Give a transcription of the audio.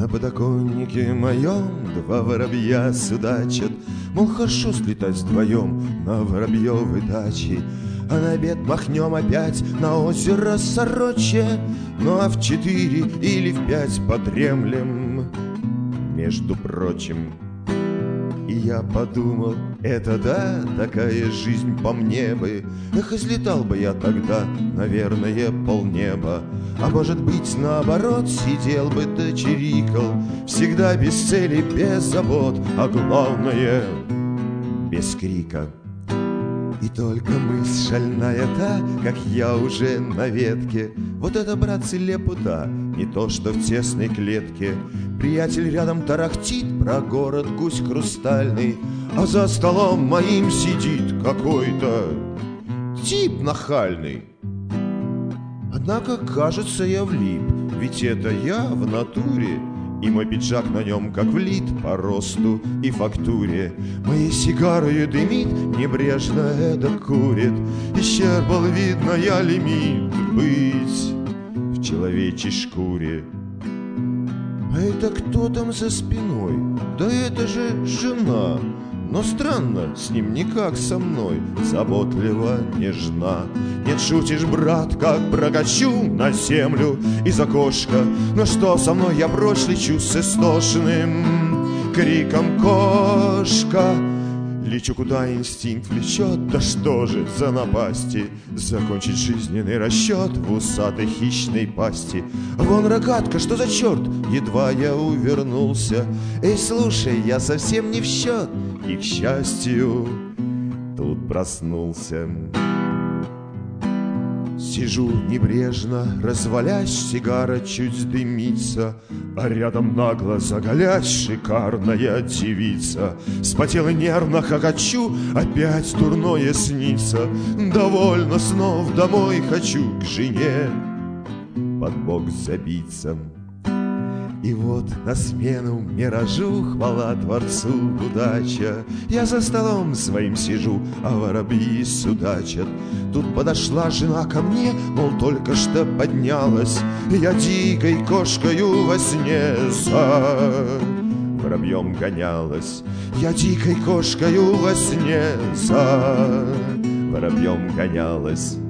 На подоконнике моем два воробья судачат, мол, хорошо слетать вдвоем на воробьевой даче. А на обед махнем опять на озеро Сорочье, ну а в 4 или в 5 подремлем, между прочим. И я подумал, это да, такая жизнь по мне бы. Эх, излетал бы я тогда, наверное, полнеба. А может быть, наоборот, сидел бы да чирикал, всегда без цели, без забот, а главное, без крика. И только мысль шальная та, как я уже на ветке. Вот это, братцы, лепота, не то что в тесной клетке. Приятель рядом тарахтит про город гусь хрустальный, а за столом моим сидит какой-то тип нахальный. Однако, кажется, я влип, ведь это я в натуре, и мой пиджак на нем как влит по росту и фактуре. Моей сигарой дымит, небрежно это курит. Исчерпал, видно, я лимит быть в человечьей шкуре. А это кто там за спиной? Да это же жена. Но странно, с ним не как со мной, заботливо, нежна. Нет, шутишь, брат, как прокачу на землю из окошка. Но что со мной, я прочь лечу с истошным криком кошка. Лечу, куда инстинкт влечет, да что же за напасти закончить жизненный расчет в усатой хищной пасти. Вон рогатка, что за черт, едва я увернулся. Эй, слушай, я совсем не в счет, и, к счастью, тут проснулся. Сижу небрежно, развалясь, сигара чуть дымится, а рядом нагло заголясь шикарная девица. Вспотел и нервно хохочу, опять дурное снится. Довольно снов, домой хочу к жене под бок забиться. И вот на смену миражу, хвала Творцу, удача, я за столом своим сижу, а воробьи судачат. Тут подошла жена ко мне, мол, только что поднялась. Я дикой кошкою во сне за воробьем гонялась. Я дикой кошкою во сне за воробьем гонялась.